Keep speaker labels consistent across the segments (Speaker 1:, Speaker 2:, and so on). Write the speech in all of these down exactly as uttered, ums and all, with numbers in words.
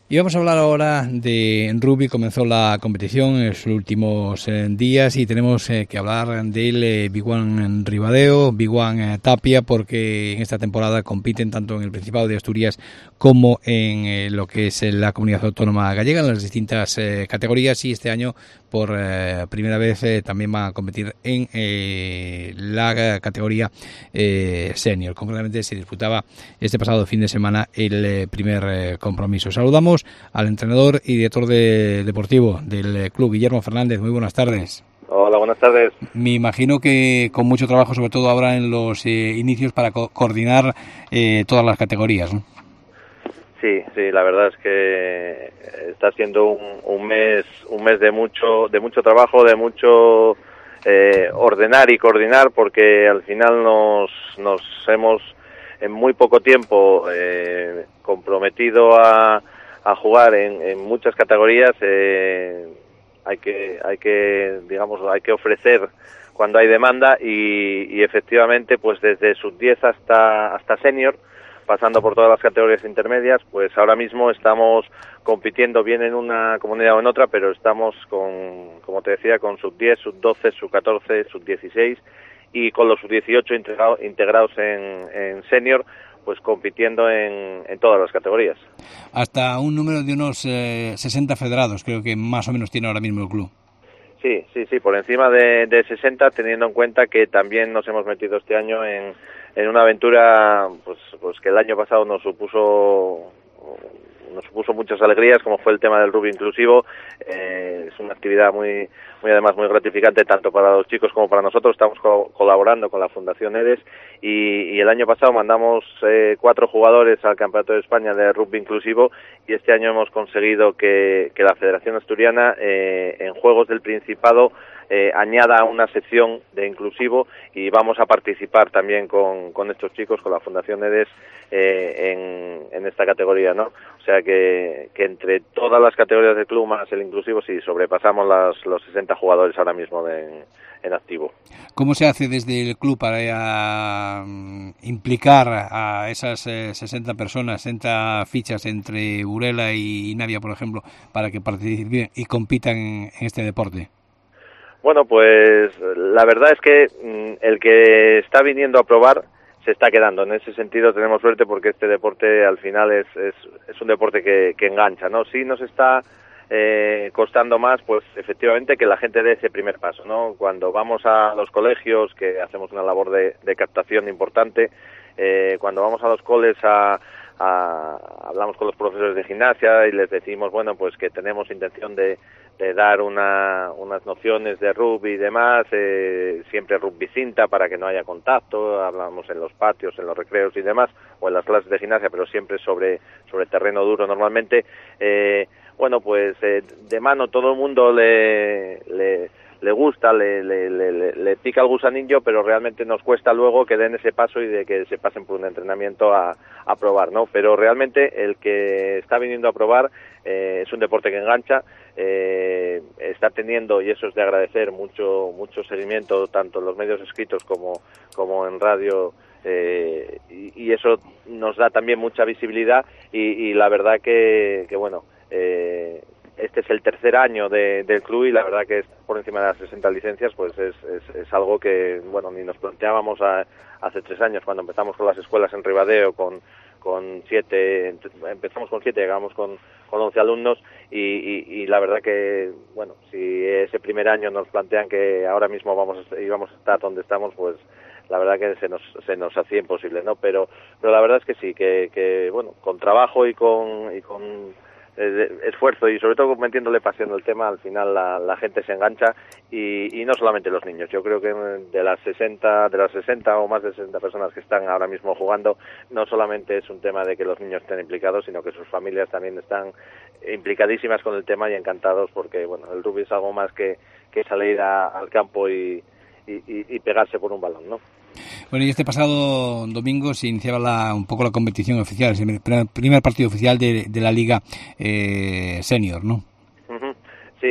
Speaker 1: Y vamos a hablar ahora de rugby. Comenzó la competición en sus últimos eh, días y tenemos eh, que hablar del eh, Biguan Ribadeo, Biguan eh, Tapia, porque en esta temporada compiten tanto en el Principado de Asturias como en eh, lo que es la Comunidad Autónoma Gallega, en las distintas eh, categorías, y este año por eh, primera vez eh, también va a competir en eh, la categoría eh, senior. Concretamente se disputaba este pasado fin de semana el eh, primer eh, compromiso. Saludamos al entrenador y director de, deportivo del eh, club, Guillermo Fernández. Muy buenas tardes.
Speaker 2: Hola, buenas tardes.
Speaker 1: Me imagino que con mucho trabajo, sobre todo ahora en los eh, inicios, para co- coordinar eh, todas las categorías, ¿no?
Speaker 2: Sí, sí, la verdad es que está siendo un, un mes, un mes de mucho, de mucho trabajo, de mucho eh, ordenar y coordinar, porque al final nos, nos hemos en muy poco tiempo eh, comprometido a, a jugar en, en muchas categorías. Eh, hay que, hay que, digamos, hay que ofrecer cuando hay demanda y, y efectivamente, pues desde sub diez hasta hasta senior, pasando por todas las categorías intermedias, pues ahora mismo estamos compitiendo bien en una comunidad o en otra, pero estamos con, como te decía, con sub diez, sub doce, sub catorce, sub dieciséis y con los sub dieciocho integrado, integrados en, en senior, pues compitiendo en, en todas las categorías.
Speaker 1: Hasta un número de unos eh, sesenta federados, creo que más o menos tiene ahora mismo el club.
Speaker 2: Sí, sí, sí, por encima de, de sesenta, teniendo en cuenta que también nos hemos metido este año en, en una aventura pues, pues que el año pasado nos supuso nos supuso muchas alegrías, como fue el tema del rugby inclusivo. Eh, es una actividad muy, muy además muy gratificante tanto para los chicos como para nosotros. Estamos co- colaborando con la Fundación EDES y, y el año pasado mandamos eh, cuatro jugadores al Campeonato de España de rugby inclusivo y este año hemos conseguido que, que la Federación Asturiana eh, en Juegos del Principado Eh, añada una sección de inclusivo y vamos a participar también con, con estos chicos, con la Fundación EDES eh, en, en esta categoría, ¿no? O sea que, que entre todas las categorías del club más el inclusivo sí sobrepasamos las, los sesenta jugadores ahora mismo de, en activo.
Speaker 1: ¿Cómo se hace desde el club para eh, implicar a esas eh, sesenta personas, sesenta fichas entre Burela y Navia, por ejemplo, para que participen y compitan en este deporte?
Speaker 2: Bueno, pues la verdad es que mmm, el que está viniendo a probar se está quedando. En ese sentido tenemos suerte porque este deporte al final es, es, es un deporte que, que engancha, ¿no? Sí nos está eh, costando más, pues efectivamente que la gente dé ese primer paso, ¿no? Cuando vamos a los colegios, que hacemos una labor de, de captación importante, eh, cuando vamos a los coles a A, hablamos con los profesores de gimnasia y les decimos, bueno, pues que tenemos intención de, de dar una, unas nociones de rugby y demás, eh, siempre rugby cinta para que no haya contacto, hablamos en los patios, en los recreos y demás, o en las clases de gimnasia, pero siempre sobre, sobre terreno duro normalmente. Eh, bueno, pues eh, de mano todo el mundo le... le le gusta, le, le, le, le pica el gusanillo, pero realmente nos cuesta luego que den ese paso y de que se pasen por un entrenamiento a, a probar, ¿no? Pero realmente el que está viniendo a probar eh, es un deporte que engancha, eh, está teniendo, y eso es de agradecer, mucho mucho seguimiento tanto en los medios escritos como, como en radio, eh, y, y eso nos da también mucha visibilidad y, y la verdad que, que bueno, eh, este es el tercer año de, del club y la verdad que es por encima de las sesenta licencias, pues es, es, es algo que, bueno, ni nos planteábamos a, hace tres años cuando empezamos con las escuelas en Ribadeo con, con siete, empezamos con siete, llegamos con, con once alumnos y, y, y la verdad que, bueno, si ese primer año nos plantean que ahora mismo vamos a, íbamos a estar donde estamos, pues la verdad que se nos se nos hacía imposible, ¿no? Pero pero la verdad es que sí, que, que bueno, con trabajo y con y con esfuerzo y sobre todo metiéndole pasión al tema, al final la, la gente se engancha y, y no solamente los niños. Yo creo que de las sesenta de las sesenta o más de sesenta personas que están ahora mismo jugando, no solamente es un tema de que los niños estén implicados, sino que sus familias también están implicadísimas con el tema y encantados porque bueno, el rugby es algo más que, que salir a, al campo y, y, y pegarse por un balón, ¿no?
Speaker 1: Bueno, y este pasado domingo se iniciaba la, un poco la competición oficial, el primer, primer partido oficial de, de la Liga eh, Senior, ¿no?
Speaker 2: Uh-huh. Sí,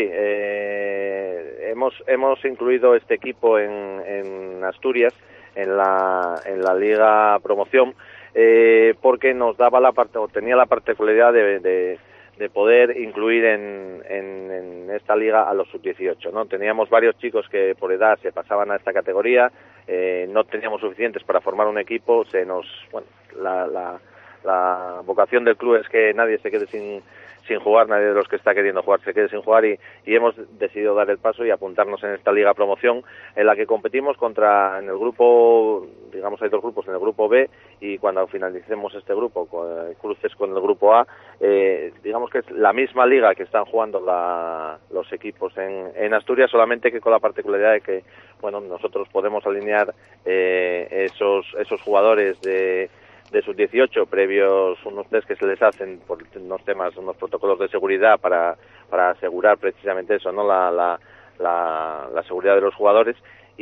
Speaker 2: eh, hemos hemos incluido este equipo en, en Asturias, en la en la Liga Promoción, eh, porque nos daba la parte, o tenía la particularidad de, de de poder incluir en, en, en esta liga a los sub dieciocho, ¿no? Teníamos varios chicos que por edad se pasaban a esta categoría, eh, no teníamos suficientes para formar un equipo, se nos, bueno, la, la, la vocación del club es que nadie se quede sin sin jugar, nadie de los que está queriendo jugar se quede sin jugar y, y hemos decidido dar el paso y apuntarnos en esta Liga Promoción en la que competimos contra, en el grupo, digamos hay dos grupos, en el grupo B y cuando finalicemos este grupo, con, cruces con el grupo A, eh, digamos que es la misma liga que están jugando la, los equipos en, en Asturias, solamente que con la particularidad de que, bueno, nosotros podemos alinear eh, esos, esos jugadores de de sus dieciocho previos unos test que se les hacen por unos temas, unos protocolos de seguridad para para asegurar precisamente eso, no la la la, la seguridad de los jugadores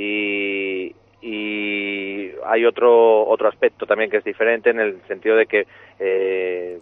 Speaker 2: y y hay otro otro aspecto también que es diferente en el sentido de que eh,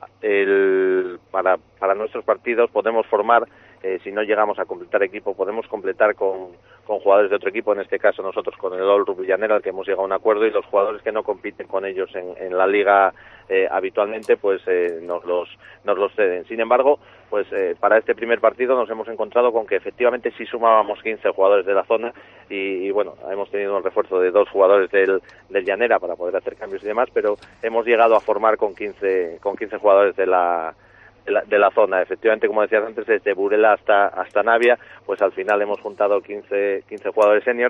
Speaker 2: el para para nuestros partidos podemos formar eh, si no llegamos a completar equipo podemos completar con con jugadores de otro equipo, en este caso nosotros con el All Rugby Llanera, al que hemos llegado a un acuerdo, y los jugadores que no compiten con ellos en, en la liga eh, habitualmente, pues eh, nos los nos los ceden. Sin embargo, pues eh, para este primer partido nos hemos encontrado con que efectivamente sí sumábamos quince jugadores de la zona y, y bueno, hemos tenido un refuerzo de dos jugadores del, del Llanera para poder hacer cambios y demás, pero hemos llegado a formar con quince con quince jugadores de la De la, de la zona. Efectivamente, como decías antes, desde Burela hasta hasta Navia, pues al final hemos juntado quince, quince jugadores senior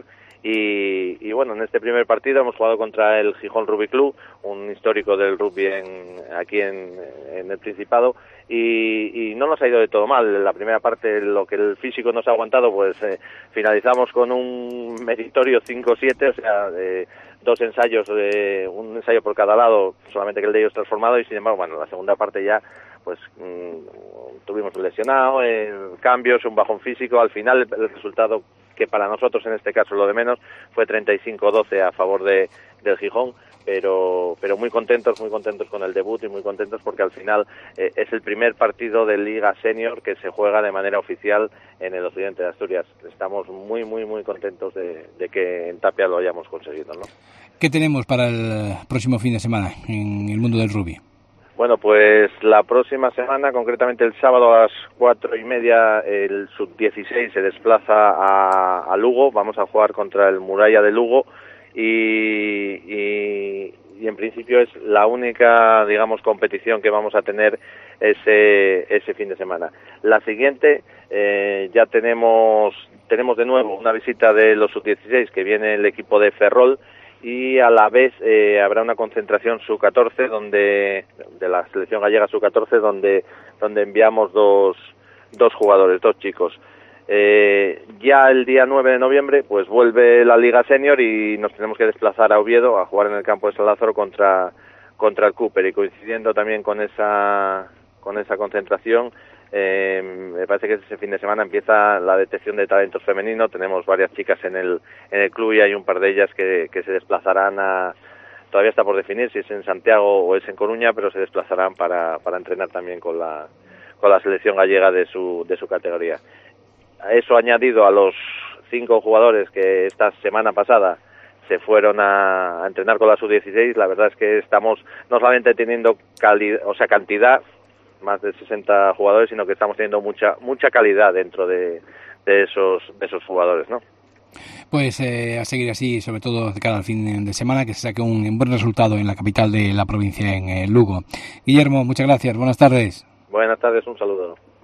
Speaker 2: y, y bueno, en este primer partido hemos jugado contra el Gijón Rugby Club, un histórico del rugby en, aquí en, en el Principado y, y no nos ha ido de todo mal. La primera parte, lo que el físico nos ha aguantado, pues eh, finalizamos con un meritorio cinco siete, o sea, de dos ensayos, de un ensayo por cada lado, solamente que el de ellos transformado y sin embargo, bueno, la segunda parte ya pues mmm, tuvimos un lesionado, eh, cambios, un bajón físico, al final el, el resultado que para nosotros en este caso lo de menos fue treinta y cinco doce a favor de del Gijón, pero pero muy contentos, muy contentos con el debut y muy contentos porque al final eh, es el primer partido de Liga Senior que se juega de manera oficial en el occidente de Asturias. Estamos muy, muy, muy contentos de, de que en Tapia lo hayamos conseguido, ¿no?
Speaker 1: ¿Qué tenemos para el próximo fin de semana en el mundo del rugby?
Speaker 2: Bueno, pues la próxima semana, concretamente el sábado a las cuatro y media, el sub dieciséis se desplaza a, a Lugo. Vamos a jugar contra el Muralla de Lugo y, y, y en principio es la única, digamos, competición que vamos a tener ese ese fin de semana. La siguiente eh, ya tenemos tenemos de nuevo una visita de los sub dieciséis que viene el equipo de Ferrol. Y a la vez eh, habrá una concentración sub catorce donde de la selección gallega sub catorce donde donde enviamos dos dos jugadores, dos chicos. Eh, ya el día nueve de noviembre pues vuelve la Liga Senior y nos tenemos que desplazar a Oviedo a jugar en el campo de San Lázaro contra contra el Cooper y coincidiendo también con esa con esa concentración. Eh, me parece que ese fin de semana empieza la detección de talentos femenino. Tenemos varias chicas en el en el club y hay un par de ellas que, que se desplazarán a, todavía está por definir si es en Santiago o es en Coruña, pero se desplazarán para, para entrenar también con la con la selección gallega de su de su categoría. Eso añadido a los cinco jugadores que esta semana pasada se fueron a, a entrenar con la sub dieciséis, la verdad es que estamos no solamente teniendo calidad, o sea, cantidad, más de sesenta jugadores, sino que estamos teniendo mucha mucha calidad dentro de, de esos de esos jugadores, ¿no?
Speaker 1: Pues eh, a seguir así, sobre todo de cara al fin de semana, que se saque un buen resultado en la capital de la provincia, en eh, Lugo. Guillermo, muchas gracias, buenas tardes.
Speaker 2: Buenas tardes, un saludo.